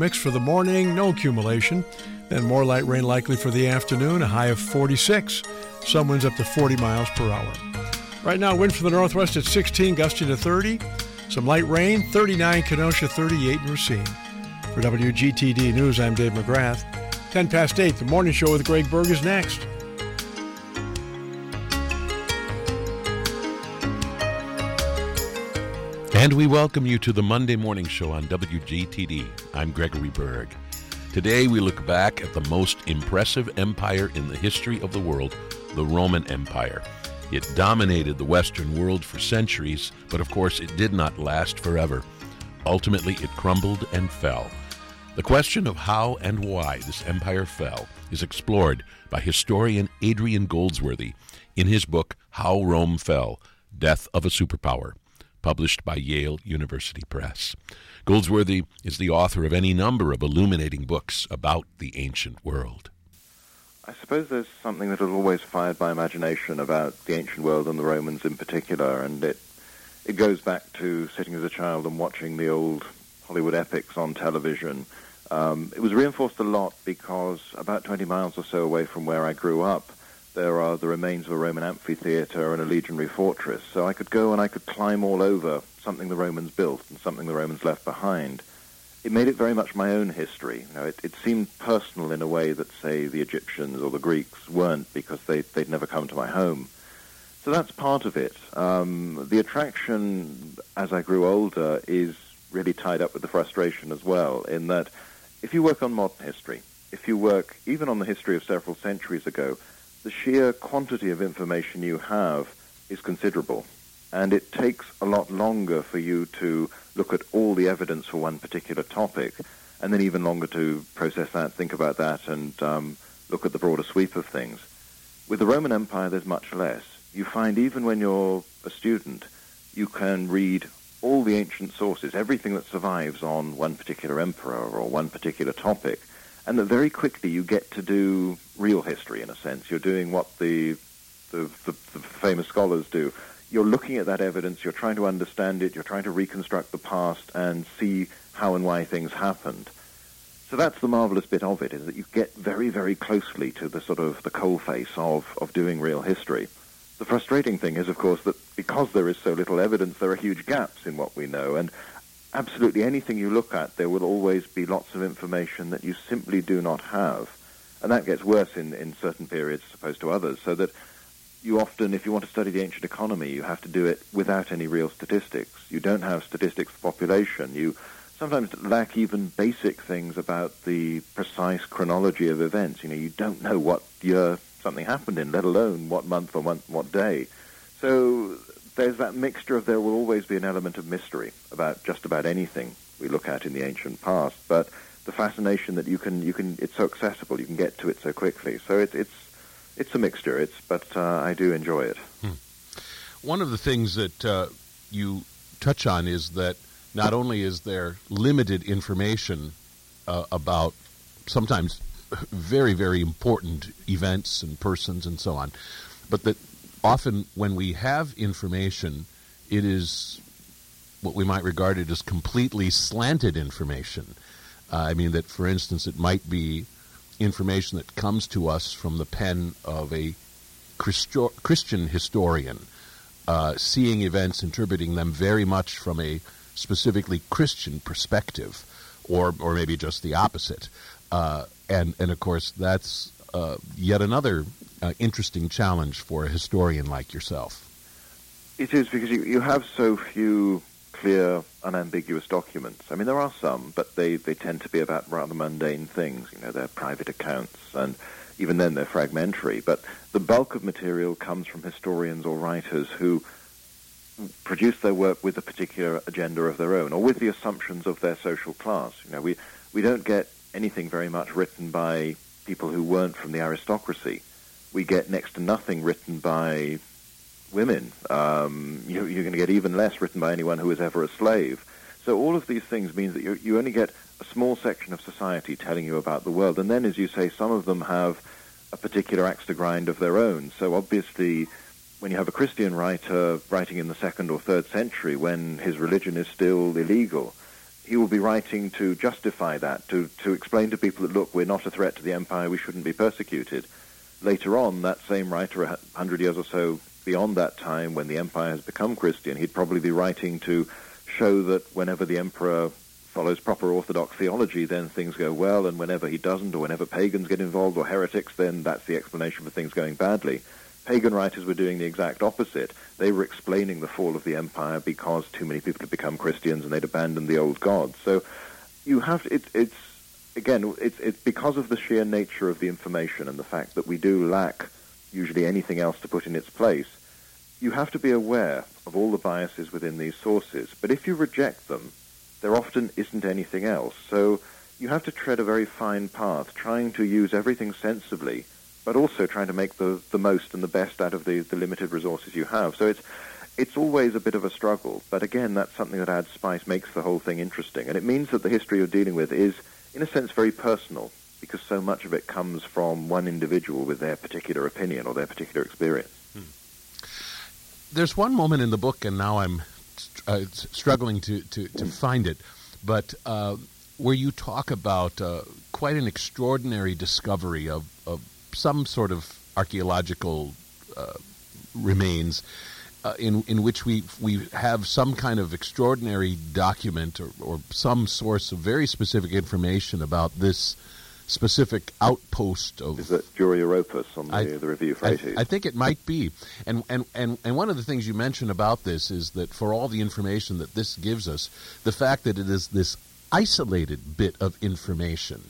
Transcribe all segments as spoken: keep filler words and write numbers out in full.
mix for the morning, no accumulation. Then more light rain likely for the afternoon, a high of forty-six. Some winds up to forty miles per hour. Right now, wind from the northwest at sixteen, gusting to thirty. Some light rain, thirty-nine Kenosha, thirty-eight in Racine. For W G T D News, I'm Dave McGrath. ten past eight, the morning show with Greg Berg is next. And we welcome you to the Monday Morning Show on W G T D. I'm Gregory Berg. Today we look back at the most impressive empire in the history of the world, the Roman Empire. It dominated the Western world for centuries, but of course it did not last forever. Ultimately, it crumbled and fell. The question of how and why this empire fell is explored by historian Adrian Goldsworthy in his book, How Rome Fell, Death of a Superpower, published by Yale University Press. Goldsworthy is the author of any number of illuminating books about the ancient world. I suppose there's something that has always fired my imagination about the ancient world and the Romans in particular, and it it goes back to sitting as a child and watching the old Hollywood epics on television. Um, it was reinforced a lot because about twenty miles or so away from where I grew up, there are the remains of a Roman amphitheater and a legionary fortress. So I could go and I could climb all over something the Romans built and something the Romans left behind. It made it very much my own history. You know, it, it seemed personal in a way that, say, the Egyptians or the Greeks weren't, because they, they'd never come to my home. So that's part of it. Um, the attraction, as I grew older, is really tied up with the frustration as well, in that if you work on modern history, if you work even on the history of several centuries ago, the sheer quantity of information you have is considerable. And it takes a lot longer for you to look at all the evidence for one particular topic, and then even longer to process that, think about that, and um, look at the broader sweep of things. With the Roman Empire, there's much less. You find even when you're a student, you can read all the ancient sources, everything that survives on one particular emperor or one particular topic, and that very quickly you get to do real history, in a sense. You're doing what the the, the, the famous scholars do. You're looking at that evidence, you're trying to understand it, you're trying to reconstruct the past and see how and why things happened. So that's the marvelous bit of it, is that you get very, very closely to the sort of the coalface of, of doing real history. The frustrating thing is, of course, that because there is so little evidence, there are huge gaps in what we know, and absolutely anything you look at, there will always be lots of information that you simply do not have. And that gets worse in, in certain periods as opposed to others, so that you often, if you want to study the ancient economy, you have to do it without any real statistics. You don't have statistics for population. You sometimes lack even basic things about the precise chronology of events. You know, you don't know what year something happened in, let alone what month or what, what day. So there's that mixture of there will always be an element of mystery about just about anything we look at in the ancient past, but the fascination that you can, you can, it's so accessible, you can get to it so quickly. So it, it's It's a mixture, It's, but uh, I do enjoy it. Hmm. One of the things that uh, you touch on is that not only is there limited information uh, about sometimes very, very important events and persons and so on, but that often when we have information, it is what we might regard it as completely slanted information. Uh, I mean that, for instance, it might be information that comes to us from the pen of a Christo- Christian historian, uh, seeing events, interpreting them very much from a specifically Christian perspective, or or maybe just the opposite. Uh, and, and, of course, that's uh, yet another uh, interesting challenge for a historian like yourself. It is, because you, you have so few clear, unambiguous documents. I mean, there are some, but they, they tend to be about rather mundane things. You know, they're private accounts, and even then they're fragmentary. But the bulk of material comes from historians or writers who produce their work with a particular agenda of their own, or with the assumptions of their social class. You know, we, we don't get anything very much written by people who weren't from the aristocracy. We get next to nothing written by women. Um, you, you're going to get even less written by anyone who was ever a slave. So all of these things means that you, you only get a small section of society telling you about the world. And then, as you say, some of them have a particular axe to grind of their own. So obviously, when you have a Christian writer writing in the second or third century, when his religion is still illegal, he will be writing to justify that, to, to explain to people that, look, we're not a threat to the empire, we shouldn't be persecuted. Later on, that same writer, a hundred years or so beyond that time, when the empire has become Christian, he'd probably be writing to show that whenever the emperor follows proper Orthodox theology, then things go well, and whenever he doesn't, or whenever pagans get involved, or heretics, then that's the explanation for things going badly. Pagan writers were doing the exact opposite. They were explaining the fall of the empire because too many people had become Christians and they'd abandoned the old gods. So you have it, it's again it's it's because of the sheer nature of the information and the fact that we do lack usually anything else to put in its place. You have to be aware of all the biases within these sources. But if you reject them, there often isn't anything else. So you have to tread a very fine path, trying to use everything sensibly, but also trying to make the, the most and the best out of the, the limited resources you have. So it's it's always a bit of a struggle. But again, that's something that adds spice, makes the whole thing interesting. And it means that the history you're dealing with is, in a sense, very personal, because so much of it comes from one individual with their particular opinion or their particular experience. Hmm. There's one moment in the book, and now I'm uh, struggling to, to, to find it, but uh, where you talk about uh, quite an extraordinary discovery of, of some sort of archaeological uh, remains uh, in in which we we have some kind of extraordinary document or, or some source of very specific information about this specific outpost of... Is that Jura Europos on the, I, the Review Frates? I, I think it might be. And, and, and, and one of the things you mentioned about this is that for all the information that this gives us, the fact that it is this isolated bit of information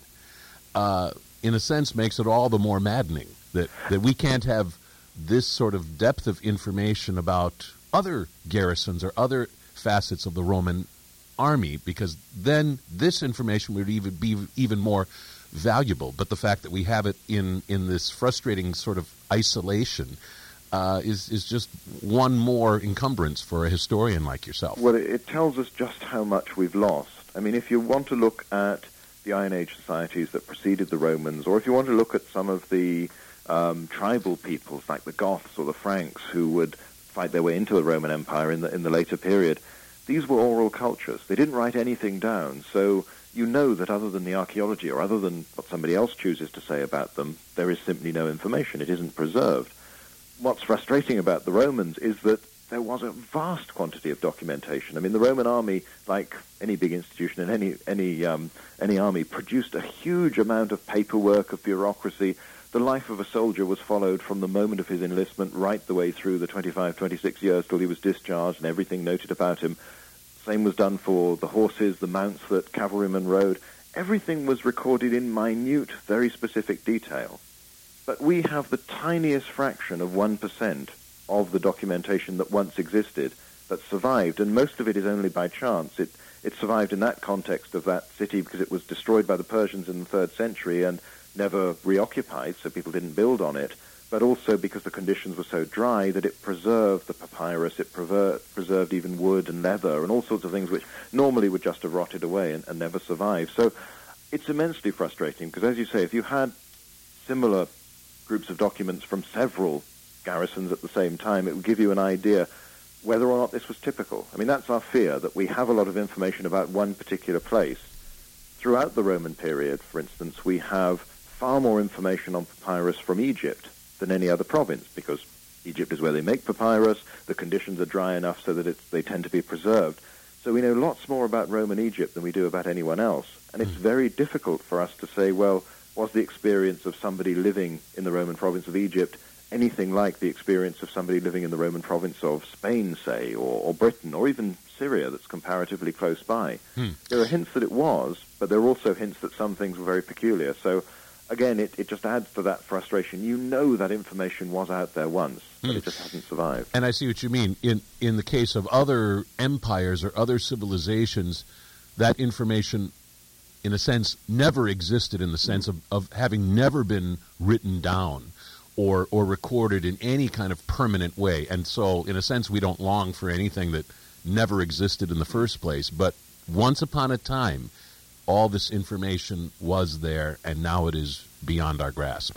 uh, in a sense makes it all the more maddening that, that we can't have this sort of depth of information about other garrisons or other facets of the Roman army, because then this information would even be even more valuable. But the fact that we have it in, in this frustrating sort of isolation uh, is, is just one more encumbrance for a historian like yourself. Well, it, it tells us just how much we've lost. I mean, if you want to look at the Iron Age societies that preceded the Romans, or if you want to look at some of the um, tribal peoples like the Goths or the Franks who would fight their way into the Roman Empire in the in the later period, these were oral cultures. They didn't write anything down, so you know that other than the archaeology or other than what somebody else chooses to say about them, there is simply no information. It isn't preserved. What's frustrating about the Romans is that there was a vast quantity of documentation. I mean, the Roman army, like any big institution and any any um, any army, produced a huge amount of paperwork, of bureaucracy. The life of a soldier was followed from the moment of his enlistment right the way through the twenty-five, twenty-six years till he was discharged, and everything noted about him. Same was done for the horses, the mounts that cavalrymen rode. Everything was recorded in minute, very specific detail. But we have the tiniest fraction of one percent of the documentation that once existed that survived, and most of it is only by chance. It, it survived in that context of that city because it was destroyed by the Persians in the third century and never reoccupied, so people didn't build on it, but also because the conditions were so dry that it preserved the papyrus, it prever- preserved even wood and leather and all sorts of things which normally would just have rotted away and, and never survived. So it's immensely frustrating because, as you say, if you had similar groups of documents from several garrisons at the same time, it would give you an idea whether or not this was typical. I mean, that's our fear, that we have a lot of information about one particular place. Throughout the Roman period, for instance, we have far more information on papyrus from Egypt than any other province, because Egypt is where they make papyrus, the conditions are dry enough so that it's, they tend to be preserved. So we know lots more about Roman Egypt than we do about anyone else. And it's very difficult for us to say, well, was the experience of somebody living in the Roman province of Egypt anything like the experience of somebody living in the Roman province of Spain, say, or, or Britain, or even Syria, that's comparatively close by? Hmm. There are hints that it was, but there are also hints that some things were very peculiar. So again, it, it just adds to that frustration. You know that information was out there once, but mm. it just hasn't survived. And I see what you mean. In in the case of other empires or other civilizations, that information, in a sense, never existed in the sense of, of having never been written down or, or recorded in any kind of permanent way. And so, in a sense, we don't long for anything that never existed in the first place. But once upon a time, all this information was there, and now it is beyond our grasp.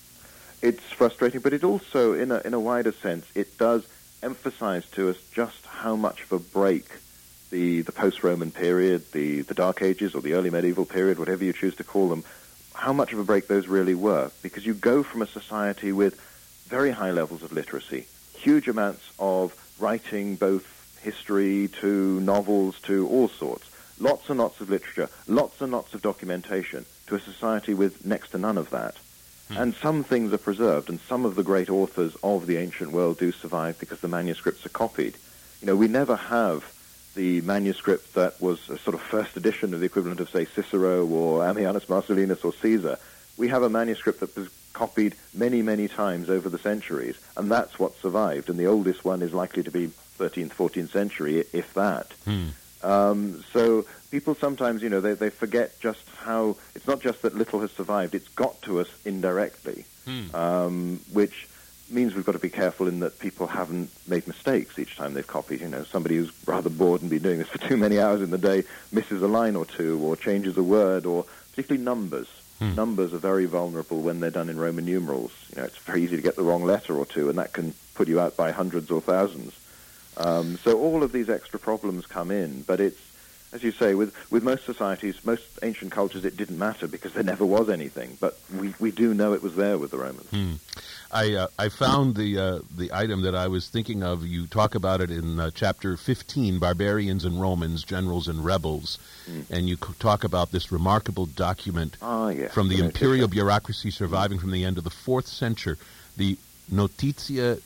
It's frustrating, but it also, in a, in a wider sense, it does emphasize to us just how much of a break the, the post-Roman period, the, the Dark Ages or the early medieval period, whatever you choose to call them, how much of a break those really were. Because you go from a society with very high levels of literacy, huge amounts of writing, both history to novels to all sorts, lots and lots of literature, lots and lots of documentation, to a society with next to none of that. Hmm. And some things are preserved, and some of the great authors of the ancient world do survive because the manuscripts are copied. You know, we never have the manuscript that was a sort of first edition of the equivalent of, say, Cicero or Ammianus Marcellinus or Caesar. We have a manuscript that was copied many, many times over the centuries, and that's what survived. And the oldest one is likely to be thirteenth, fourteenth century, if that. Hmm. Um, so people sometimes, you know, they, they forget just how, it's not just that little has survived, it's got to us indirectly, hmm. um, which means we've got to be careful in that people haven't made mistakes each time they've copied. You know, somebody who's rather bored and been doing this for too many hours in the day misses a line or two or changes a word, or particularly numbers. Hmm. Numbers are very vulnerable when they're done in Roman numerals. You know, it's very easy to get the wrong letter or two, and that can put you out by hundreds or thousands. Um, so all of these extra problems come in, but it's, as you say, with, with most societies, most ancient cultures, it didn't matter because there never was anything. But we, we do know it was there with the Romans. Hmm. I uh, I found the uh, the item that I was thinking of. You talk about it in uh, chapter fifteen, Barbarians and Romans, Generals and Rebels, mm. and you talk about this remarkable document ah, yes, from the the imperial bureaucracy surviving from the end of the fourth century, the Notitia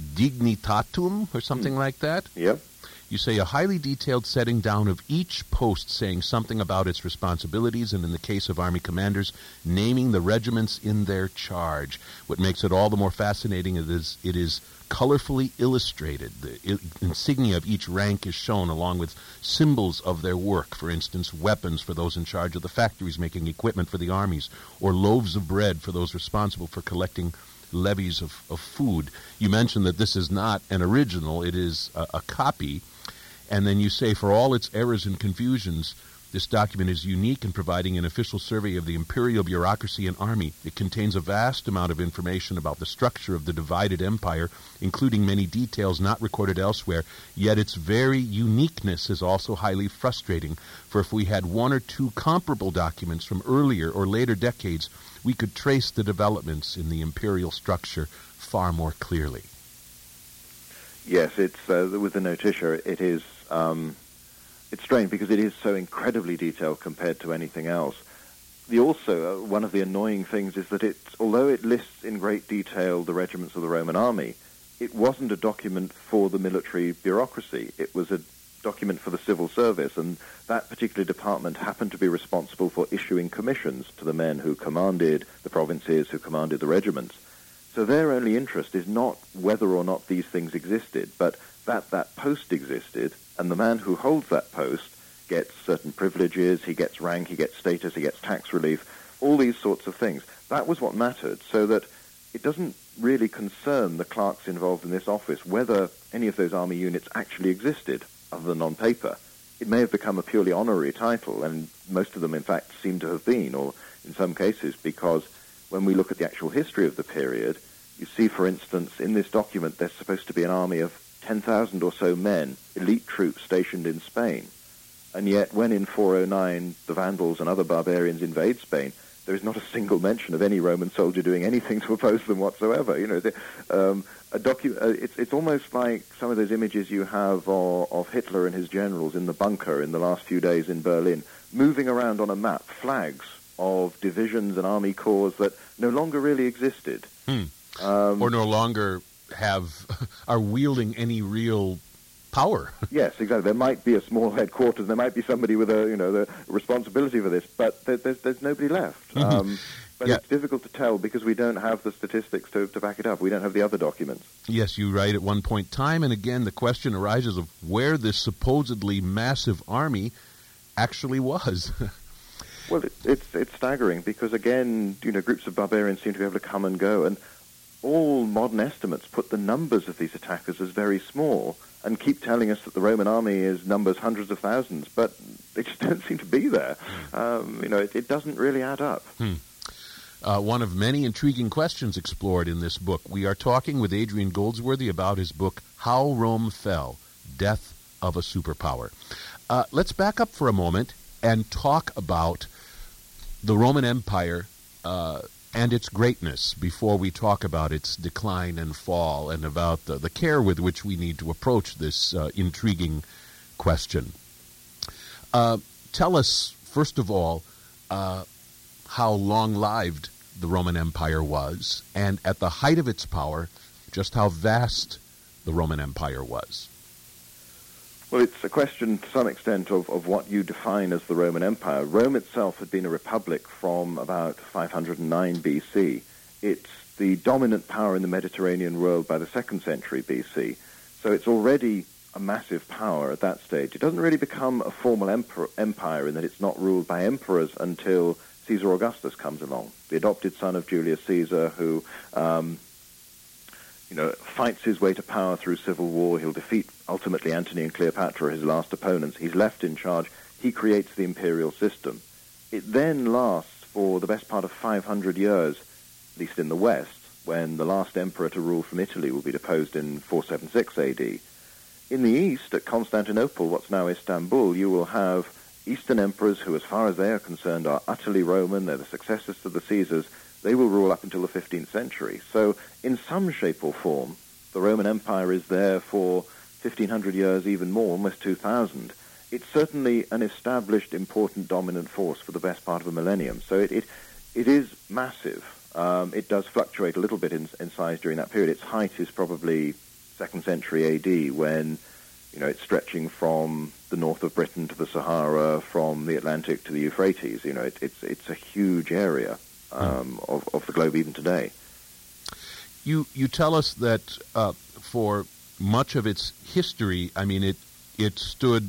Dignitatum, or something mm. like that. Yep. You say a highly detailed setting down of each post saying something about its responsibilities, and in the case of army commanders, naming the regiments in their charge. What makes it all the more fascinating is it is colorfully illustrated. The insignia of each rank is shown along with symbols of their work, for instance, weapons for those in charge of the factories making equipment for the armies, or loaves of bread for those responsible for collecting levies of, of food. You mentioned that this is not an original, it is a, a copy. And then you say, for all its errors and confusions, this document is unique in providing an official survey of the imperial bureaucracy and army. It contains a vast amount of information about the structure of the divided empire, including many details not recorded elsewhere, yet its very uniqueness is also highly frustrating, for if we had one or two comparable documents from earlier or later decades, we could trace the developments in the imperial structure far more clearly. Yes, it's uh, with the Notitia, it is um, it's strange because it is so incredibly detailed compared to anything else. The also uh, one of the annoying things is that it, although it lists in great detail the regiments of the Roman army, it wasn't a document for the military bureaucracy. It was a document for the civil service, and that particular department happened to be responsible for issuing commissions to the men who commanded the provinces, who commanded the regiments. So their only interest is not whether or not these things existed, but that that post existed, and the man who holds that post gets certain privileges, he gets rank, he gets status, he gets tax relief, all these sorts of things. That was what mattered, so that it doesn't really concern the clerks involved in this office whether any of those army units actually existed, other than on paper. It may have become a purely honorary title, and most of them, in fact, seem to have been, or in some cases, because when we look at the actual history of the period, you see, for instance, in this document, there's supposed to be an army of ten thousand or so men, elite troops stationed in Spain. And yet, when in four oh nine the Vandals and other barbarians invade Spain, there is not a single mention of any Roman soldier doing anything to oppose them whatsoever. You know, the, um, a docu- uh, it's, it's almost like some of those images you have of, of Hitler and his generals in the bunker in the last few days in Berlin, moving around on a map, flags of divisions and army corps that no longer really existed. Hmm. Um, or no longer have, are wielding any real power. Yes, exactly. There might be a small headquarters, there might be somebody with a, you know, the responsibility for this, but there, there's, there's nobody left. Um, but yeah. It's difficult to tell because we don't have the statistics to, to back it up. We don't have the other documents. Yes, you write at one point, time and again the question arises of where this supposedly massive army actually was. Well, it, it's it's staggering because, again, you know, groups of barbarians seem to be able to come and go, and all modern estimates put the numbers of these attackers as very small and keep telling us that the Roman army is numbers hundreds of thousands, but they just don't seem to be there. Um, you know, it, it doesn't really add up. Hmm. Uh, one of many intriguing questions explored in this book. We are talking with Adrian Goldsworthy about his book, How Rome Fell, Death of a Superpower. Uh, let's back up for a moment and talk about the Roman Empire uh, and its greatness before we talk about its decline and fall and about the, the care with which we need to approach this uh, intriguing question. Uh, tell us, first of all, uh, how long-lived the Roman Empire was, and at the height of its power, just how vast the Roman Empire was. Well, it's a question to some extent of, of what you define as the Roman Empire. Rome itself had been a republic from about five hundred nine B C. It's the dominant power in the Mediterranean world by the second century B C. So it's already a massive power at that stage. It doesn't really become a formal emperor, empire in that it's not ruled by emperors until Caesar Augustus comes along, the adopted son of Julius Caesar, who um, you know, fights his way to power through civil war. He'll defeat, ultimately, Antony and Cleopatra, his last opponents. He's left in charge. He creates the imperial system. It then lasts for the best part of five hundred years, at least in the West, when the last emperor to rule from Italy will be deposed in four seventy-six A D. In the East, at Constantinople, what's now Istanbul, you will have Eastern emperors who, as far as they are concerned, are utterly Roman. They're the successors to the Caesars. They will rule up until the fifteenth century. So, in some shape or form, the Roman Empire is there for fifteen hundred years, even more, almost two thousand. It's certainly an established, important, dominant force for the best part of a millennium. So it it, it is massive. Um, it does fluctuate a little bit in, in size during that period. Its height is probably second century A D, when you know it's stretching from the north of Britain to the Sahara, from the Atlantic to the Euphrates. You know, it, it's it's a huge area. Um, of, of the globe even today. You you tell us that uh, for much of its history, I mean, it it stood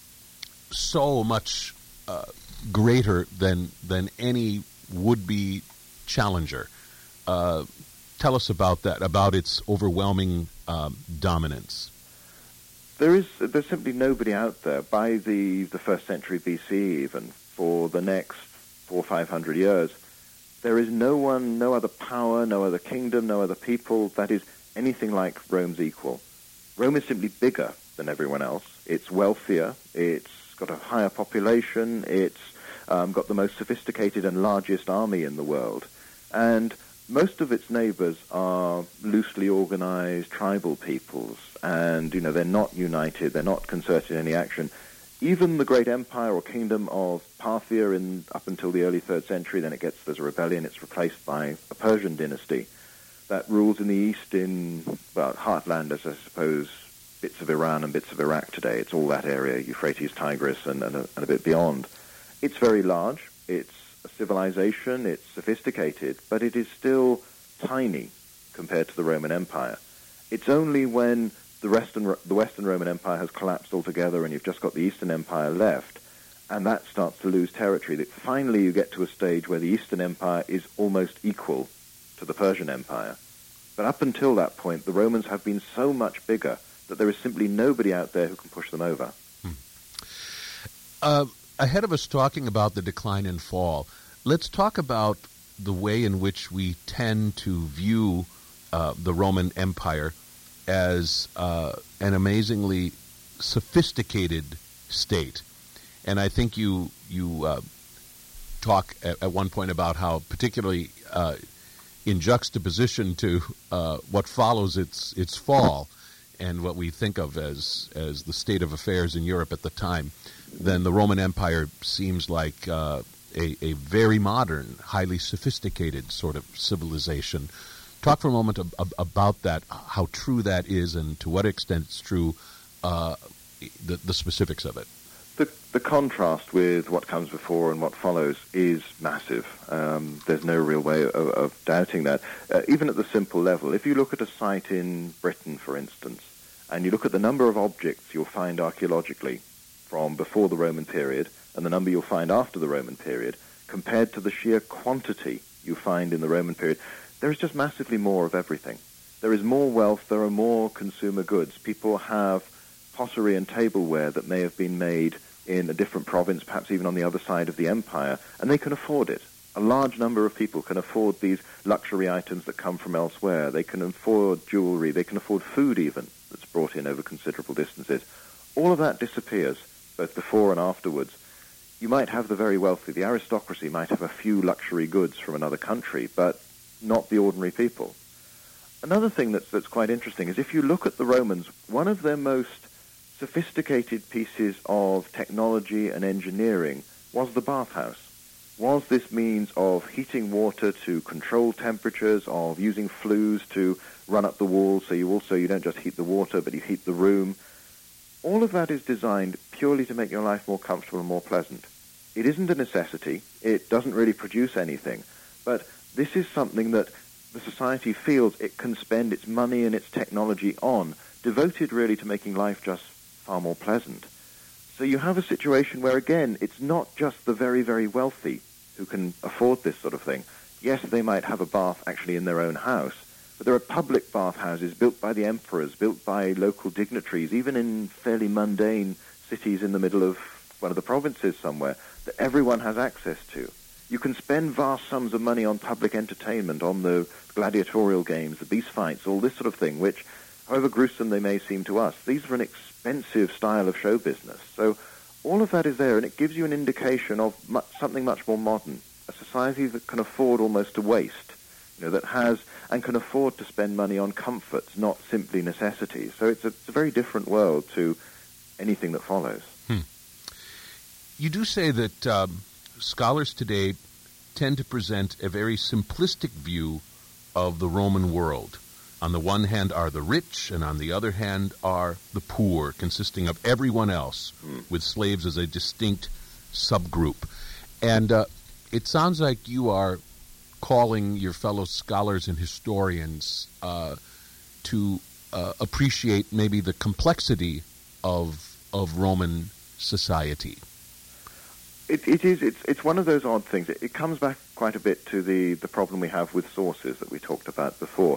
so much uh, greater than than any would-be challenger. Uh, tell us about that, about its overwhelming um, dominance. There is there's simply nobody out there by the the first century B C, even for the next four or five hundred years. There is no one, no other power, no other kingdom, no other people that is anything like Rome's equal. Rome is simply bigger than everyone else. It's wealthier. It's got a higher population. It's um, got the most sophisticated and largest army in the world. And most of its neighbors are loosely organized tribal peoples. And, you know, they're not united. They're not concerted in any action. Even the great empire or kingdom of Parthia in up until the early third century, then it gets, there's a rebellion, it's replaced by a Persian dynasty that rules in the east in, well, heartland, as I suppose, bits of Iran and bits of Iraq today. It's all that area, Euphrates, Tigris, and, and, a, and a bit beyond. It's very large, it's a civilization, it's sophisticated, but it is still tiny compared to the Roman Empire. It's only when The Western, the Western Roman Empire has collapsed altogether and you've just got the Eastern Empire left, and that starts to lose territory, that finally you get to a stage where the Eastern Empire is almost equal to the Persian Empire. But up until that point, the Romans have been so much bigger that there is simply nobody out there who can push them over. Hmm. Uh, ahead of us talking about the decline and fall, let's talk about the way in which we tend to view uh, the Roman Empire as uh, an amazingly sophisticated state. And I think you you uh, talk at, at one point about how, particularly uh, in juxtaposition to uh, what follows its its fall and what we think of as as the state of affairs in Europe at the time, then the Roman Empire seems like uh, a, a very modern, highly sophisticated sort of civilization. Talk for a moment ab- ab- about that, how true that is, and to what extent it's true, uh, the, the specifics of it. The, the contrast with what comes before and what follows is massive. Um, there's no real way of, of doubting that. Uh, even at the simple level, if you look at a site in Britain, for instance, and you look at the number of objects you'll find archaeologically from before the Roman period and the number you'll find after the Roman period, compared to the sheer quantity you find in the Roman period, there is just massively more of everything. There is more wealth, there are more consumer goods. People have pottery and tableware that may have been made in a different province, perhaps even on the other side of the empire, and they can afford it. A large number of people can afford these luxury items that come from elsewhere. They can afford jewelry, they can afford food even that's brought in over considerable distances. All of that disappears, both before and afterwards, you might have the very wealthy. The aristocracy might have a few luxury goods from another country, but not the ordinary people. Another thing that's, that's quite interesting is if you look at the Romans, one of their most sophisticated pieces of technology and engineering was the bathhouse. Was this means of heating water to control temperatures, of using flues to run up the walls, so you also, you don't just heat the water, but you heat the room. All of that is designed purely to make your life more comfortable and more pleasant. It isn't a necessity. It doesn't really produce anything. But this is something that the society feels it can spend its money and its technology on, devoted really to making life just far more pleasant. So you have a situation where, again, it's not just the very, very wealthy who can afford this sort of thing. Yes, they might have a bath actually in their own house, but there are public bathhouses built by the emperors, built by local dignitaries, even in fairly mundane cities in the middle of one of the provinces somewhere, that everyone has access to. You can spend vast sums of money on public entertainment, on the gladiatorial games, the beast fights, all this sort of thing, which, however gruesome they may seem to us, these are an expensive style of show business. So all of that is there, and it gives you an indication of mu- something much more modern, a society that can afford almost to waste, you know, that has and can afford to spend money on comforts, not simply necessities. So it's a, it's a very different world to anything that follows. Hmm. You do say that um, scholars today tend to present a very simplistic view of the Roman world. On the one hand are the rich, and on the other hand are the poor, consisting of everyone else, mm. with slaves as a distinct subgroup. And uh, it sounds like you are calling your fellow scholars and historians uh, to uh, appreciate maybe the complexity of of Roman society. It, it is. It's, it's one of those odd things. It, it comes back quite a bit to the, the problem we have with sources that we talked about before.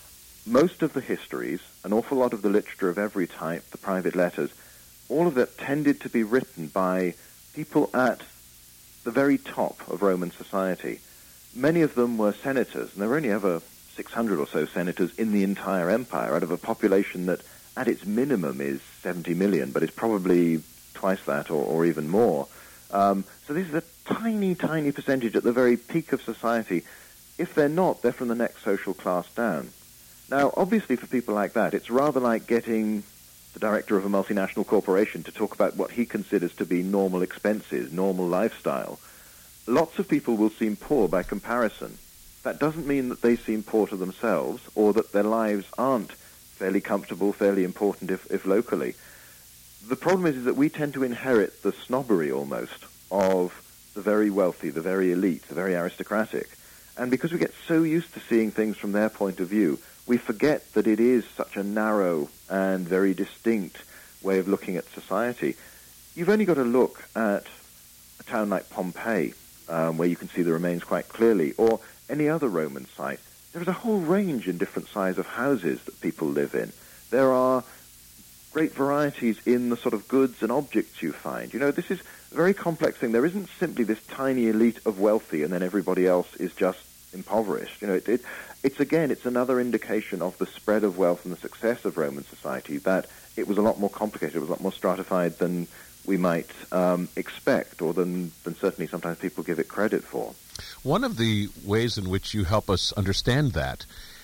Most of the histories, an awful lot of the literature of every type, the private letters, all of that tended to be written by people at the very top of Roman society. Many of them were senators, and there were only ever six hundred or so senators in the entire empire out of a population that at its minimum is seventy million, but is probably twice that or, or even more. Um, so this is a tiny, tiny percentage at the very peak of society. If they're not, they're from the next social class down. Now, obviously for people like that, it's rather like getting the director of a multinational corporation to talk about what he considers to be normal expenses, normal lifestyle. Lots of people will seem poor by comparison. That doesn't mean that they seem poor to themselves or that their lives aren't fairly comfortable, fairly important if, if locally. The problem is, is that we tend to inherit the snobbery almost of the very wealthy, the very elite, the very aristocratic. And because we get so used to seeing things from their point of view, we forget that it is such a narrow and very distinct way of looking at society. You've only got to look at a town like Pompeii, um, where you can see the remains quite clearly, or any other Roman site. There is a whole range in different size of houses that people live in. There are great varieties in the sort of goods and objects you find. You know, this is a very complex thing. There isn't simply this tiny elite of wealthy and then everybody else is just impoverished. You know, it, it, it's, again, it's another indication of the spread of wealth and the success of Roman society, that it was a lot more complicated, it was a lot more stratified than we might um, expect, or than, than certainly sometimes people give it credit for. One of the ways in which you help us understand that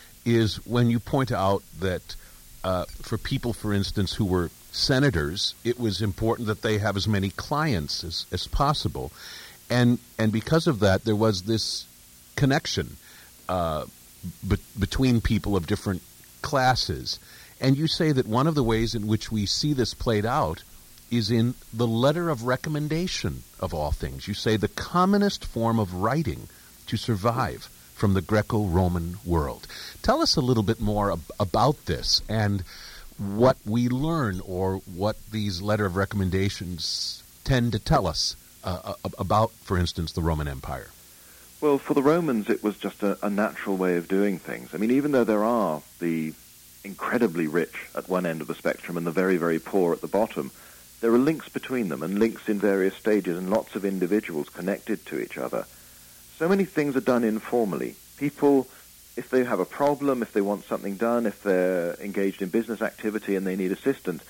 is when you point out that uh, for people, for instance, who were senators, it was important that they have as many clients as, as possible. And and because of that, there was this connection uh, be- between people of different classes. And you say that one of the ways in which we see this played out is in the letter of recommendation of all things. You say the commonest form of writing to survive from the Greco-Roman world. Tell us a little bit more ab- about this and what we learn, or what these letter of recommendations tend to tell us uh, about, for instance, the Roman Empire. Well, for the Romans, it was just a, a natural way of doing things. I mean, even though there are the incredibly rich at one end of the spectrum and the very, very poor at the bottom, there are links between them, and links in various stages, and lots of individuals connected to each other. So many things are done informally. People, if they have a problem, if they want something done, if they're engaged in business activity and they need assistance,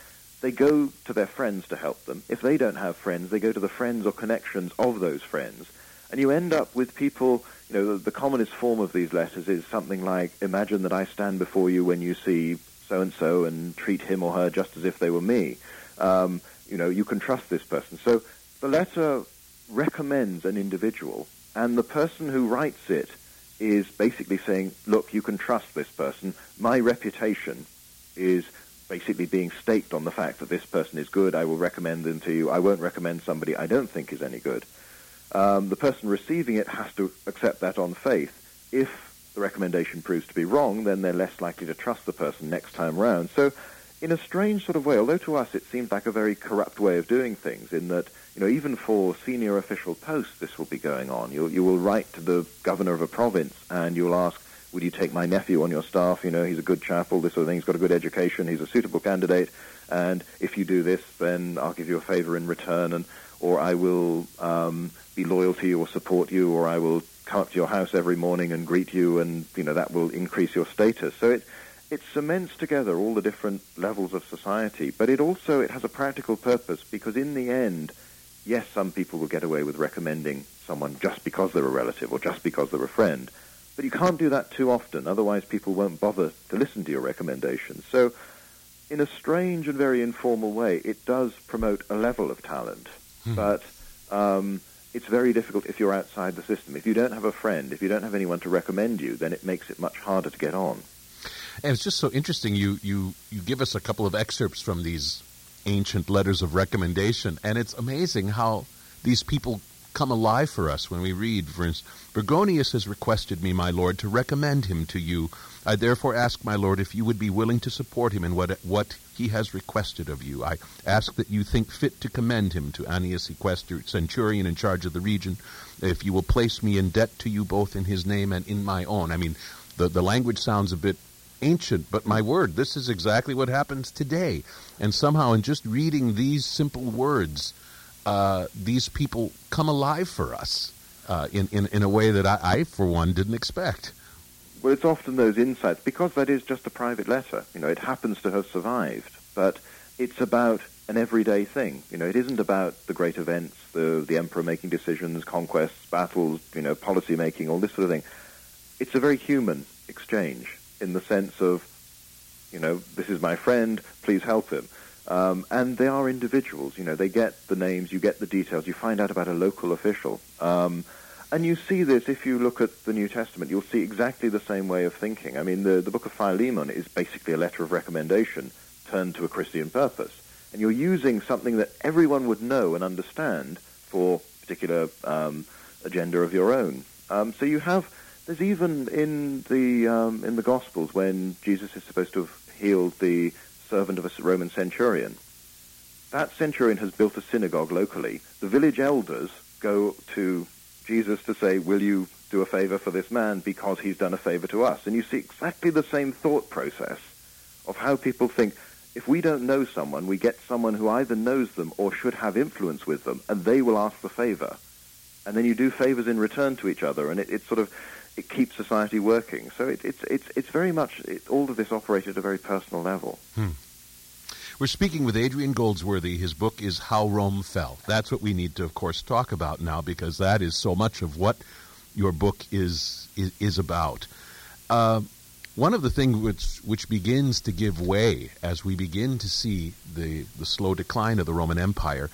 they go to their friends to help them. If they don't have friends, they go to the friends or connections of those friends. And you end up with people, you know, the, the commonest form of these letters is something like, imagine that I stand before you when you see so-and-so and treat him or her just as if they were me. Um, you know, you can trust this person. So the letter recommends an individual, and the person who writes it is basically saying, look, you can trust this person. My reputation is basically being staked on the fact that this person is good. I will recommend them to you. I won't recommend somebody I don't think is any good. Um, the person receiving it has to accept that on faith. If the recommendation proves to be wrong, then they're less likely to trust the person next time round. So in a strange sort of way, although to us it seems like a very corrupt way of doing things, in that, you know, even for senior official posts this will be going on. You, you will write to the governor of a province and you'll ask, would you take my nephew on your staff? You know, he's a good chap, all this sort of thing. He's got a good education. He's a suitable candidate. And if you do this, then I'll give you a favor in return, and or I will um, be loyal to you or support you, or I will come up to your house every morning and greet you, and, you know, that will increase your status. So it it cements together all the different levels of society, but it also, it has a practical purpose, because in the end, yes, some people will get away with recommending someone just because they're a relative or just because they're a friend, but you can't do that too often, otherwise people won't bother to listen to your recommendations. So in a strange and very informal way, it does promote a level of talent, hmm. but um, it's very difficult if you're outside the system. If you don't have a friend, if you don't have anyone to recommend you, then it makes it much harder to get on. And it's just so interesting. You, you, you give us a couple of excerpts from these ancient letters of recommendation, and it's amazing how these people come alive for us when we read. For instance, Bergonius has requested me, my lord, to recommend him to you. I therefore ask, my lord, if you would be willing to support him in what what he has requested of you. I ask that you think fit to commend him to Annius Equester, centurion in charge of the region, if you will place me in debt to you both in his name and in my own. I mean, the, the language sounds a bit ancient, but my word, this is exactly what happens today. And somehow in just reading these simple words, uh, these people come alive for us uh, in, in, in a way that I, I, for one, didn't expect. Well, it's often those insights, because that is just a private letter. You know, it happens to have survived, but it's about an everyday thing. You know, it isn't about the great events, the the emperor making decisions, conquests, battles, you know, policy making, all this sort of thing. It's a very human exchange in the sense of, you know, this is my friend, please help him. Um, and they are individuals. You know, they get the names, you get the details, you find out about a local official. Um, And you see this, if you look at the New Testament, you'll see exactly the same way of thinking. I mean, the, the book of Philemon is basically a letter of recommendation turned to a Christian purpose. And you're using something that everyone would know and understand for a particular um, agenda of your own. Um, so you have, there's even in the um, in the Gospels when Jesus is supposed to have healed the servant of a Roman centurion. That centurion has built a synagogue locally. The village elders go to Jesus to say, will you do a favor for this man because he's done a favor to us? And you see exactly the same thought process of how people think, if we don't know someone, we get someone who either knows them or should have influence with them, and they will ask the favor. And then you do favors in return to each other, and it, it sort of, it keeps society working. So it, it's, it's, it's very much, it, all of this operates at a very personal level. Hmm. We're speaking with Adrian Goldsworthy. His book is How Rome Fell. That's what we need to, of course, talk about now, because that is so much of what your book is is, is about. Uh, one of the things which which begins to give way as we begin to see the, the slow decline of the Roman Empire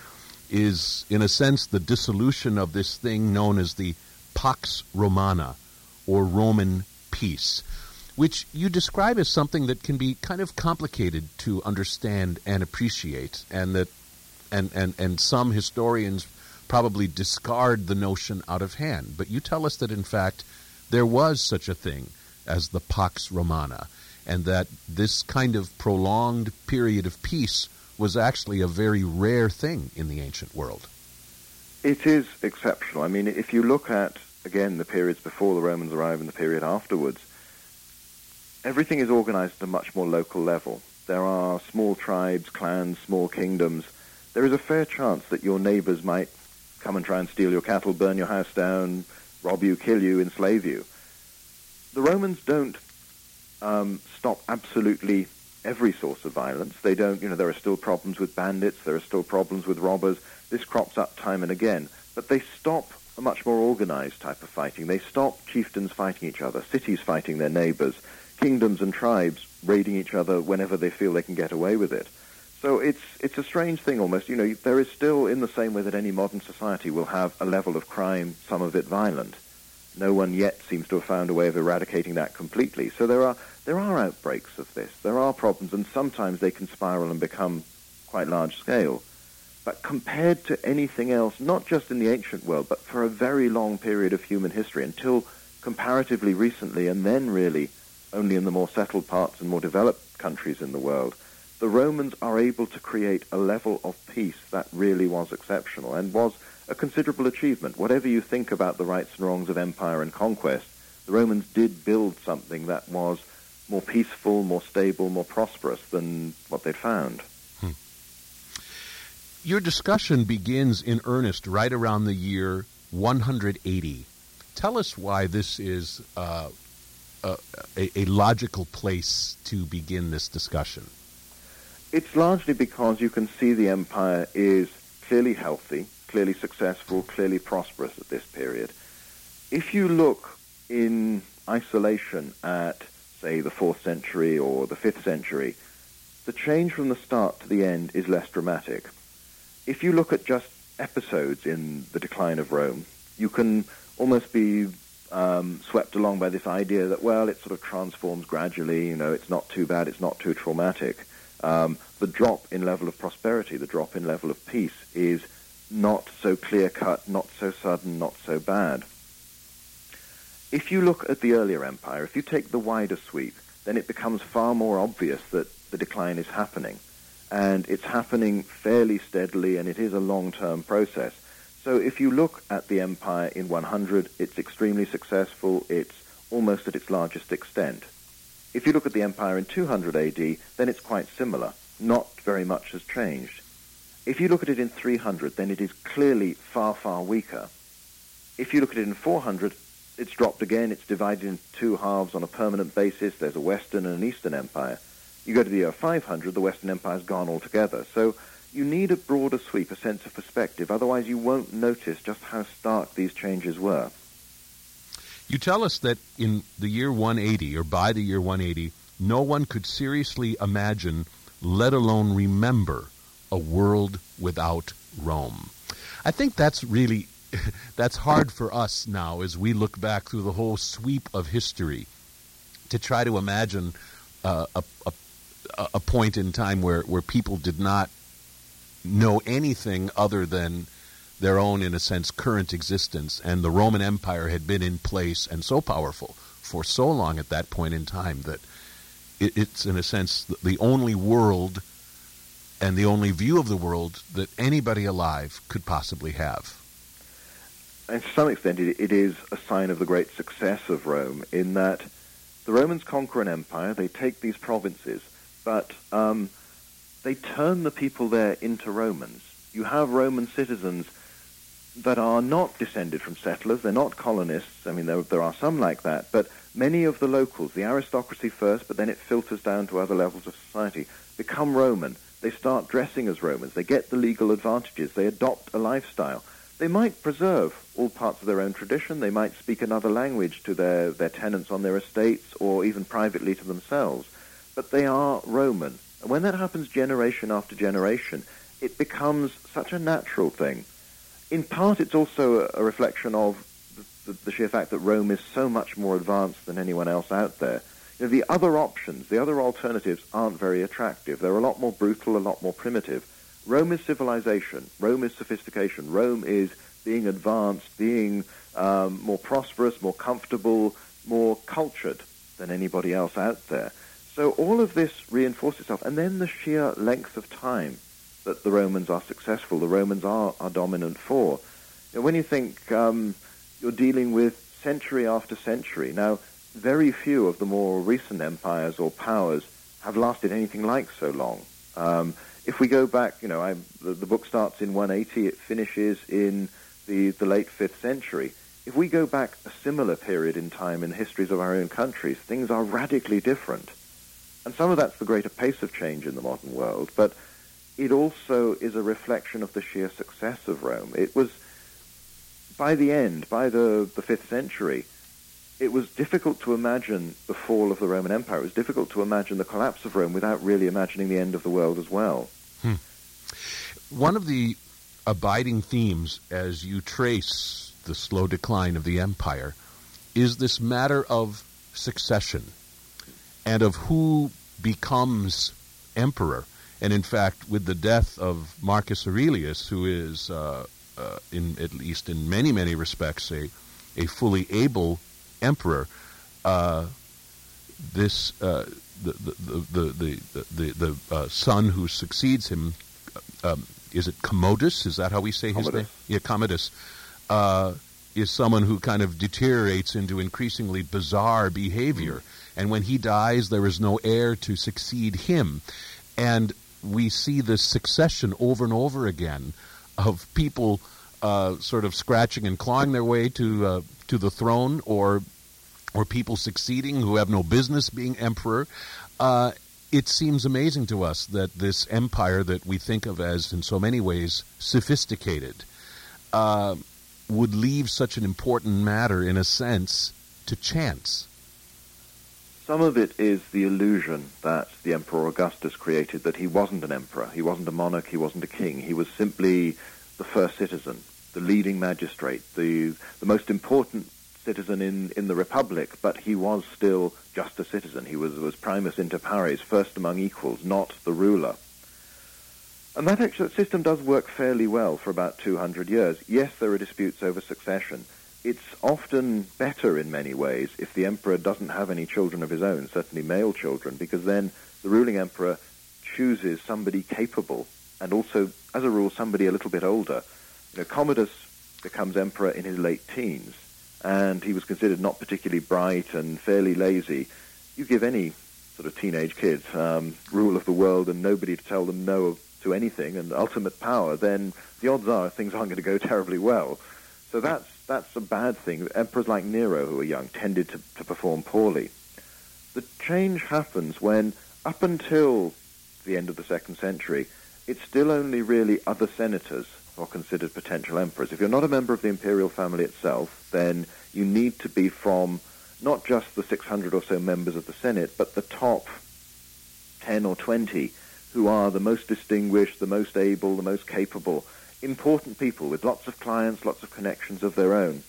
is, in a sense, the dissolution of this thing known as the Pax Romana, or Roman peace, which you describe as something that can be kind of complicated to understand and appreciate, and that, and, and, and some historians probably discard the notion out of hand. But you tell us that, in fact, there was such a thing as the Pax Romana, and that this kind of prolonged period of peace was actually a very rare thing in the ancient world. It is exceptional. I mean, if you look at, again, the periods before the Romans arrived and the period afterwards, everything is organized at a much more local level. There are small tribes, clans, small kingdoms. There is a fair chance that your neighbors might come and try and steal your cattle, burn your house down, rob you, kill you, enslave you. The Romans don't um, stop absolutely every source of violence. They don't, you know, there are still problems with bandits, there are still problems with robbers. This crops up time and again. But they stop a much more organized type of fighting. They stop chieftains fighting each other, cities fighting their neighbors, kingdoms and tribes raiding each other whenever they feel they can get away with it. So it's it's a strange thing almost. You know, there is still, in the same way that any modern society will have a level of crime, some of it violent. No one yet seems to have found a way of eradicating that completely. So there are there are outbreaks of this. There are problems, and sometimes they can spiral and become quite large scale. But compared to anything else, not just in the ancient world, but for a very long period of human history, until comparatively recently, and then really only in the more settled parts and more developed countries in the world, the Romans are able to create a level of peace that really was exceptional and was a considerable achievement. Whatever you think about the rights and wrongs of empire and conquest, the Romans did build something that was more peaceful, more stable, more prosperous than what they'd found. Hmm. Your discussion begins in earnest right around the year one hundred eighty. Tell us why this is uh, a, a, a logical place to begin this discussion. It's largely because you can see the empire is clearly healthy, clearly successful, clearly prosperous at this period. If you look in isolation at, say, the fourth century or the fifth century, the change from the start to the end is less dramatic. If you look at just episodes in the decline of Rome, you can almost be um, swept along by this idea that, well, it sort of transforms gradually, you know, it's not too bad, it's not too traumatic. Um, the drop in level of prosperity, the drop in level of peace is not so clear-cut, not so sudden, not so bad. If you look at the earlier empire, if you take the wider sweep, then it becomes far more obvious that the decline is happening. And it's happening fairly steadily, and it is a long-term process. So if you look at the empire in one hundred, it's extremely successful, it's almost at its largest extent. If you look at the empire in two hundred A D, then it's quite similar. Not very much has changed. If you look at it in three hundred, then it is clearly far, far weaker. If you look at it in four hundred, it's dropped again. It's divided into two halves on a permanent basis. There's a Western and an Eastern empire. You go to the year five hundred, the Western empire's gone altogether. So you need a broader sweep, a sense of perspective. Otherwise, you won't notice just how stark these changes were. You tell us that in the year one eighty, or by the year one eighty, no one could seriously imagine, let alone remember, a world without Rome. I think that's really, that's hard for us now as we look back through the whole sweep of history to try to imagine uh, a, a, a point in time where, where people did not know anything other than their own, in a sense, current existence, and the Roman Empire had been in place and so powerful for so long at that point in time that it, it's, in a sense, the only world and the only view of the world that anybody alive could possibly have. And to some extent, it, it is a sign of the great success of Rome, in that the Romans conquer an empire, they take these provinces, but um, they turn the people there into Romans. You have Roman citizens that are not descended from settlers, they're not colonists. I mean, there, there are some like that, but many of the locals, the aristocracy first, but then it filters down to other levels of society, become Roman. They start dressing as Romans. They get the legal advantages. They adopt a lifestyle. They might preserve all parts of their own tradition. They might speak another language to their, their tenants on their estates, or even privately to themselves. But they are Roman. And when that happens generation after generation, it becomes such a natural thing. In part, it's also a, a reflection of the, the, the sheer fact that Rome is so much more advanced than anyone else out there. You know, the other options, the other alternatives aren't very attractive. They're a lot more brutal, a lot more primitive. Rome is civilization. Rome is sophistication. Rome is being advanced, being um, more prosperous, more comfortable, more cultured than anybody else out there. So all of this reinforces itself. And then the sheer length of time that the Romans are successful, the Romans are, are dominant for. You know, when you think um, you're dealing with century after century, now very few of the more recent empires or powers have lasted anything like so long. Um, if we go back, you know, I, the, the book starts in one eighty, it finishes in the, the late fifth century. If we go back a similar period in time in the histories of our own countries, things are radically different. And some of that's the greater pace of change in the modern world, but it also is a reflection of the sheer success of Rome. It was, by the end, by the, the fifth century, it was difficult to imagine the fall of the Roman Empire. It was difficult to imagine the collapse of Rome without really imagining the end of the world as well. Hmm. One of the abiding themes as you trace the slow decline of the empire is this matter of succession and of who becomes emperor. And in fact, with the death of Marcus Aurelius, who is, uh, uh, in at least in many, many respects, a, a fully able emperor, uh, this uh, the, the, the, the, the, the, the uh, son who succeeds him, um, is it Commodus? Is that how we say his Commodus. name? Yeah, Commodus. Uh, is someone who kind of deteriorates into increasingly bizarre behavior. Mm. And when he dies, there is no heir to succeed him. And we see this succession over and over again of people uh, sort of scratching and clawing their way to uh, to the throne, or or people succeeding who have no business being emperor. Uh, it seems amazing to us that this empire that we think of as, in so many ways, sophisticated, uh, would leave such an important matter, in a sense, to chance. Some of it is the illusion that the Emperor Augustus created, that he wasn't an emperor, he wasn't a monarch, he wasn't a king. He was simply the first citizen, the leading magistrate, the the most important citizen in, in the Republic, but he was still just a citizen. He was, was primus inter pares, first among equals, not the ruler. And that actually, system does work fairly well for about two hundred years. Yes, there are disputes over succession. It's often better in many ways if the emperor doesn't have any children of his own, certainly male children, because then the ruling emperor chooses somebody capable, and also, as a rule, somebody a little bit older. You know, Commodus becomes emperor in his late teens, and he was considered not particularly bright and fairly lazy. You give any sort of teenage kids um, rule of the world and nobody to tell them no to anything and ultimate power, then the odds are things aren't going to go terribly well. So that's that's a bad thing. Emperors like Nero, who were young, tended to, to perform poorly. The change happens when, up until the end of the second century, it's still only really other senators who are considered potential emperors. If you're not a member of the imperial family itself, then you need to be from not just the six hundred or so members of the Senate, but the top ten or twenty who are the most distinguished, the most able, the most capable, important people with lots of clients, lots of connections of their own.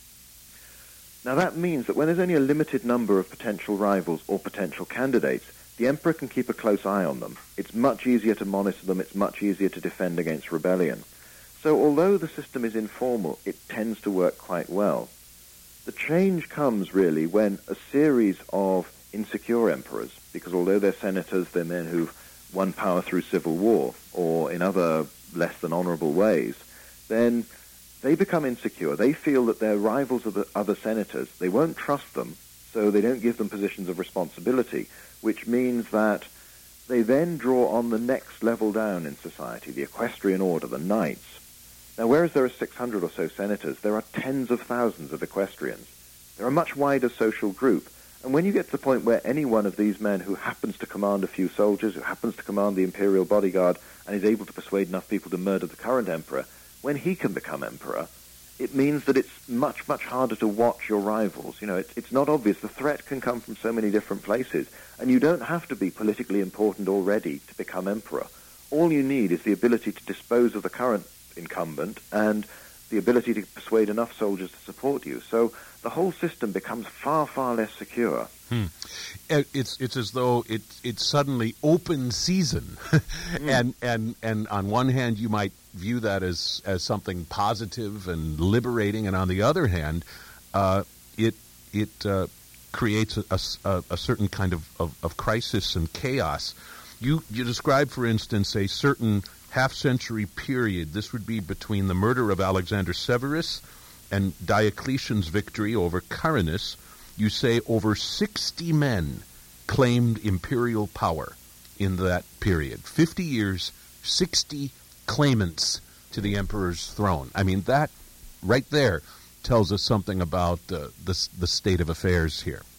Now that means that when there's only a limited number of potential rivals or potential candidates, the emperor can keep a close eye on them. It's much easier to monitor them, it's much easier to defend against rebellion. So although the system is informal, it tends to work quite well. The change comes really when a series of insecure emperors, because although they're senators, they're men who've won power through civil war or in other less than honorable ways, then they become insecure. They feel that they're rivals of the other senators. They won't trust them, so they don't give them positions of responsibility, which means that they then draw on the next level down in society, the equestrian order, the knights. Now, whereas there are six hundred or so senators, there are tens of thousands of equestrians. They're a much wider social group. And when you get to the point where any one of these men who happens to command a few soldiers, who happens to command the imperial bodyguard, and is able to persuade enough people to murder the current emperor, when he can become emperor, it means that it's much, much harder to watch your rivals. You know, it, it's not obvious. The threat can come from so many different places, and you don't have to be politically important already to become emperor. All you need is the ability to dispose of the current incumbent and the ability to persuade enough soldiers to support you. So the whole system becomes far, far less secure. Hmm. It's it's as though it it's suddenly open season, mm. and and and on one hand you might view that as as something positive and liberating, and on the other hand, uh, it it uh, creates a, a, a certain kind of, of, of crisis and chaos. You you describe, for instance, a certain half-century period. This would be between the murder of Alexander Severus and Diocletian's victory over Carinus. You say over sixty men claimed imperial power in that period. Fifty years, sixty claimants to the emperor's throne. I mean, that right there tells us something about uh, the, the state of affairs here.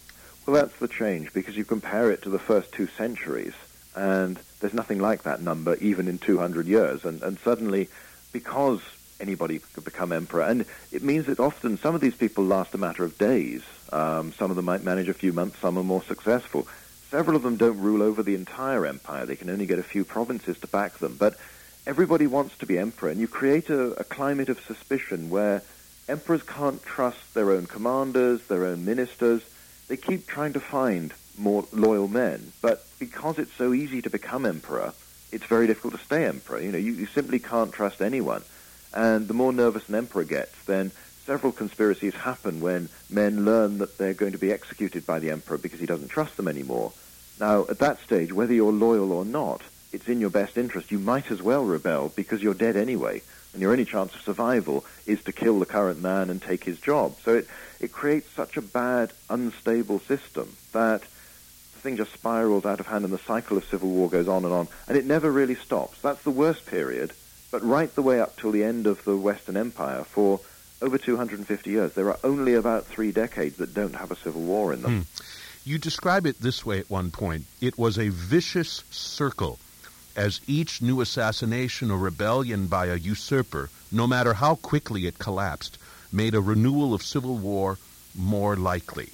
Well, that's the change, because you compare it to the first two centuries, and there's nothing like that number even in two hundred years. And, and suddenly, because anybody could become emperor, and it means that often some of these people last a matter of days. Um, some of them might manage a few months, some are more successful. Several of them don't rule over the entire empire. They can only get a few provinces to back them. But everybody wants to be emperor, and you create a, a climate of suspicion where emperors can't trust their own commanders, their own ministers. They keep trying to find more loyal men, but because it's so easy to become emperor, it's very difficult to stay emperor. You know, you, you simply can't trust anyone. And the more nervous an emperor gets, then several conspiracies happen when men learn that they're going to be executed by the emperor because he doesn't trust them anymore. Now, at that stage, whether you're loyal or not, it's in your best interest. You might as well rebel because you're dead anyway, and your only chance of survival is to kill the current man and take his job. So it, it creates such a bad, unstable system that the thing just spirals out of hand and the cycle of civil war goes on and on, and it never really stops. That's the worst period, but right the way up till the end of the Western Empire, for over two hundred fifty years, there are only about three decades that don't have a civil war in them. Hmm. You describe it this way at one point. It was a vicious circle, as each new assassination or rebellion by a usurper, no matter how quickly it collapsed, made a renewal of civil war more likely.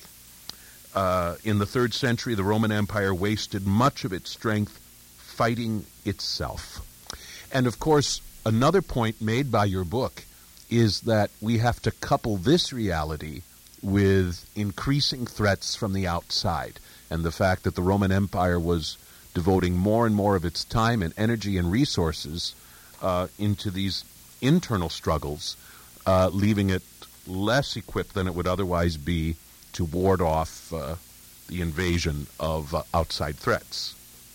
Uh, in the third century, the Roman Empire wasted much of its strength fighting itself. And of course, another point made by your book is that we have to couple this reality with increasing threats from the outside, and the fact that the Roman Empire was devoting more and more of its time and energy and resources uh, into these internal struggles, uh, leaving it less equipped than it would otherwise be to ward off uh, the invasion of uh, outside threats.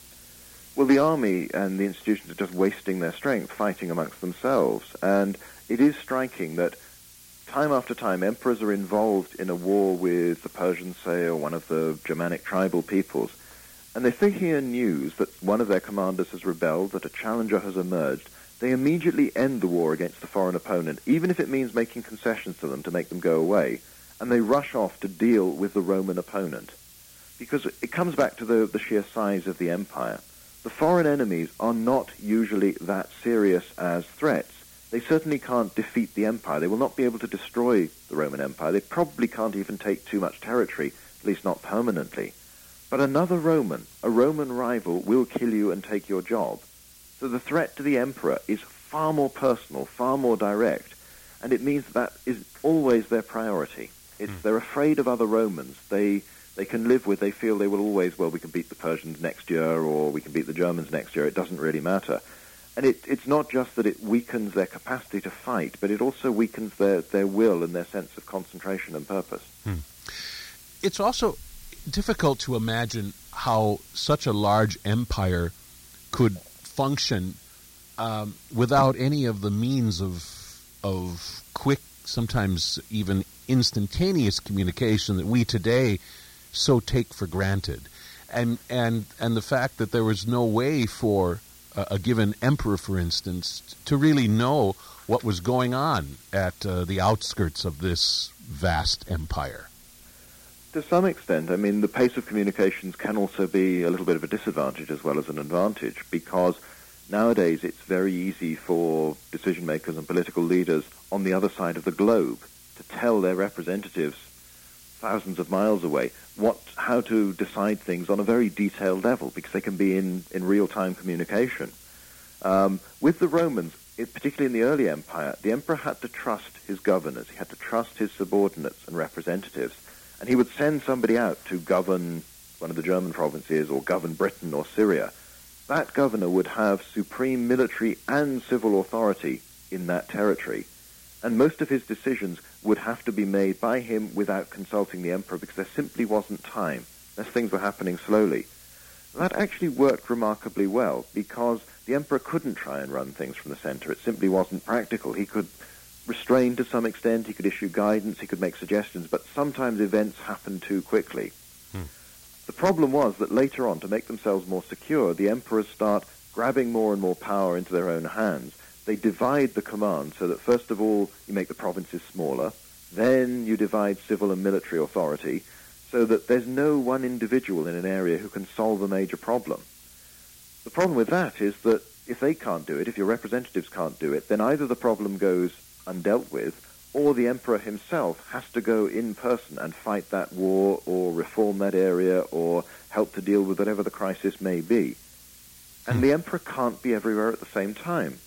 Well, the army and the institutions are just wasting their strength fighting amongst themselves, and it is striking that time after time emperors are involved in a war with the Persians, say, or one of the Germanic tribal peoples, and if they hear news that one of their commanders has rebelled, that a challenger has emerged, they immediately end the war against the foreign opponent, even if it means making concessions to them to make them go away, and they rush off to deal with the Roman opponent. Because it comes back to the, the sheer size of the empire. The foreign enemies are not usually that serious as threats. They certainly can't defeat the empire. They will not be able to destroy the Roman Empire. They probably can't even take too much territory, at least not permanently. But another Roman, a Roman rival, will kill you and take your job. So the threat to the emperor is far more personal, far more direct, and it means that is always their priority. It's, mm. They're afraid of other Romans. They they can live with, they feel they will always, well, we can beat the Persians next year, or we can beat the Germans next year. It doesn't really matter. And it, it's not just that it weakens their capacity to fight, but it also weakens their, their will and their sense of concentration and purpose. Hmm. It's also difficult to imagine how such a large empire could function um, without any of the means of of quick, sometimes even instantaneous communication that we today so take for granted. And and and the fact that there was no way for a given emperor, for instance, to really know what was going on at uh, the outskirts of this vast empire. To some extent, I mean, the pace of communications can also be a little bit of a disadvantage as well as an advantage, because nowadays it's very easy for decision makers and political leaders on the other side of the globe to tell their representatives thousands of miles away what how to decide things on a very detailed level, because they can be in, in real-time communication. Um, with the Romans, it, particularly in the early empire, the emperor had to trust his governors. He had to trust his subordinates and representatives, and he would send somebody out to govern one of the German provinces or govern Britain or Syria. That governor would have supreme military and civil authority in that territory, and most of his decisions would have to be made by him without consulting the emperor, because there simply wasn't time, as things were happening slowly. That actually worked remarkably well, because the emperor couldn't try and run things from the center. It simply wasn't practical. He could restrain to some extent, he could issue guidance, he could make suggestions, but sometimes events happened too quickly. Hmm. The problem was that later on, to make themselves more secure, the emperors start grabbing more and more power into their own hands. They divide the command so that, first of all, you make the provinces smaller, then you divide civil and military authority, so that there's no one individual in an area who can solve a major problem. The problem with that is that if they can't do it, if your representatives can't do it, then either the problem goes undealt with, or the emperor himself has to go in person and fight that war or reform that area or help to deal with whatever the crisis may be. And the emperor can't be everywhere at the same time.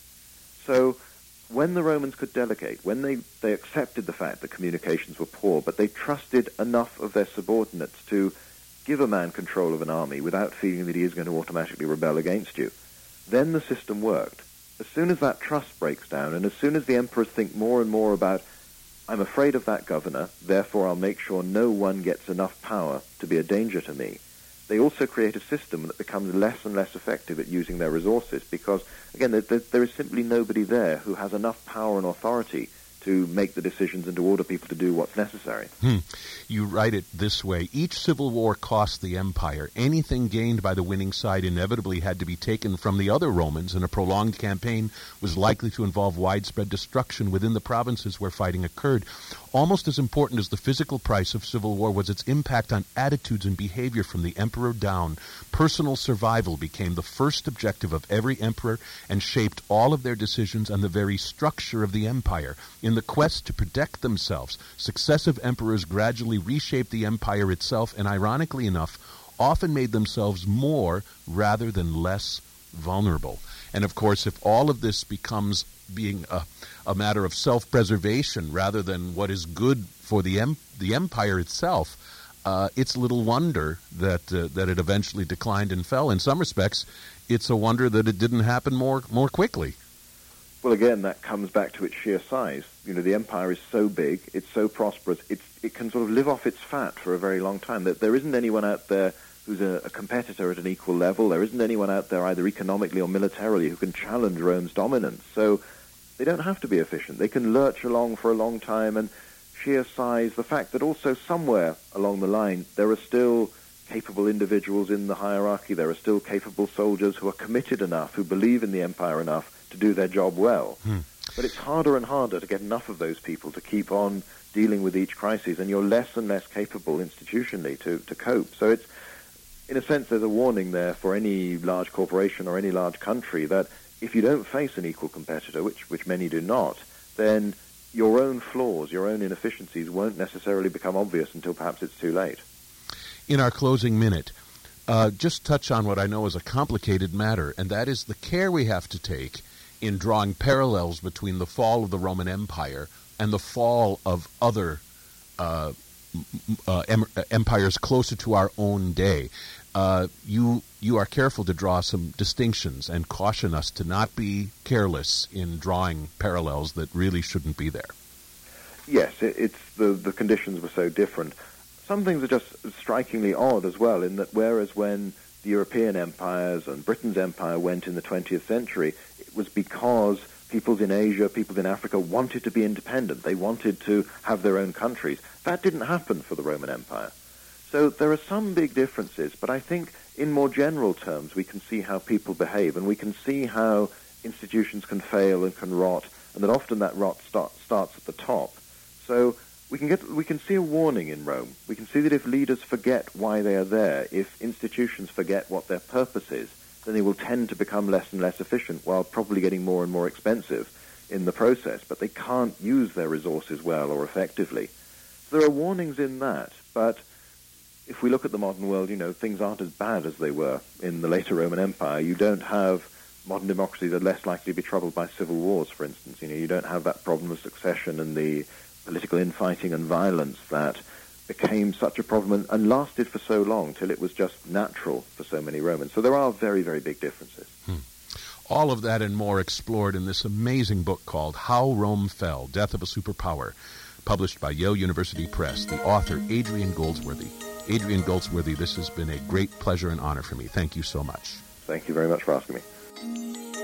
So when the Romans could delegate, when they, they accepted the fact that communications were poor, but they trusted enough of their subordinates to give a man control of an army without feeling that he is going to automatically rebel against you, then the system worked. As soon as that trust breaks down, and as soon as the emperors think more and more about, I'm afraid of that governor, therefore I'll make sure no one gets enough power to be a danger to me, they also create a system that becomes less and less effective at using their resources because, again, there, there is simply nobody there who has enough power and authority to make the decisions and to order people to do what's necessary. Hmm. You write it this way. Each civil war cost the empire. Anything gained by the winning side inevitably had to be taken from the other Romans, and a prolonged campaign was likely to involve widespread destruction within the provinces where fighting occurred. Almost as important as the physical price of civil war was its impact on attitudes and behavior from the emperor down. Personal survival became the first objective of every emperor and shaped all of their decisions and the very structure of the empire. In the quest to protect themselves, successive emperors gradually reshaped the empire itself and, ironically enough, often made themselves more rather than less vulnerable. And, of course, if all of this becomes being a, a matter of self-preservation rather than what is good for the em- the empire itself, uh, it's little wonder that uh, that it eventually declined and fell. In some respects, it's a wonder that it didn't happen more more quickly. Well, again, that comes back to its sheer size. You know, the empire is so big, it's so prosperous, it's, it can sort of live off its fat for a very long time. That there isn't anyone out there who's a, a competitor at an equal level. There isn't anyone out there either economically or militarily who can challenge Rome's dominance. So they don't have to be efficient. They can lurch along for a long time, and sheer size, the fact that also somewhere along the line there are still capable individuals in the hierarchy, there are still capable soldiers who are committed enough, who believe in the empire enough to do their job well. Hmm. But it's harder and harder to get enough of those people to keep on dealing with each crisis, and you're less and less capable institutionally to, to cope. So it's, in a sense, there's a warning there for any large corporation or any large country that if you don't face an equal competitor, which, which many do not, then your own flaws, your own inefficiencies won't necessarily become obvious until perhaps it's too late. In our closing minute, uh, just touch on what I know is a complicated matter, and that is the care we have to take in drawing parallels between the fall of the Roman Empire and the fall of other uh, uh, em- empires closer to our own day. Uh, you you are careful to draw some distinctions and caution us to not be careless in drawing parallels that really shouldn't be there. Yes, it, it's the, the conditions were so different. Some things are just strikingly odd as well, in that whereas when the European empires and Britain's empire went in the twentieth century, it was because peoples in Asia, peoples in Africa wanted to be independent. They wanted to have their own countries. That didn't happen for the Roman Empire. So there are some big differences, but I think in more general terms we can see how people behave, and we can see how institutions can fail and can rot, and that often that rot start, starts at the top. So we can get we can see a warning in Rome. We can see that if leaders forget why they are there, if institutions forget what their purpose is, then they will tend to become less and less efficient while probably getting more and more expensive in the process, but they can't use their resources well or effectively. So there are warnings in that, but if we look at the modern world, you know, things aren't as bad as they were in the later Roman Empire. You don't have modern democracies are less likely to be troubled by civil wars, for instance. You know, you don't have that problem of succession and the political infighting and violence that became such a problem and, and lasted for so long till it was just natural for so many Romans. So there are very, very big differences. Hmm. All of that and more explored in this amazing book called How Rome Fell, Death of a Superpower, published by Yale University Press. The author, Adrian Goldsworthy. Adrian Goldsworthy, this has been a great pleasure and honor for me. Thank you so much. Thank you very much for asking me.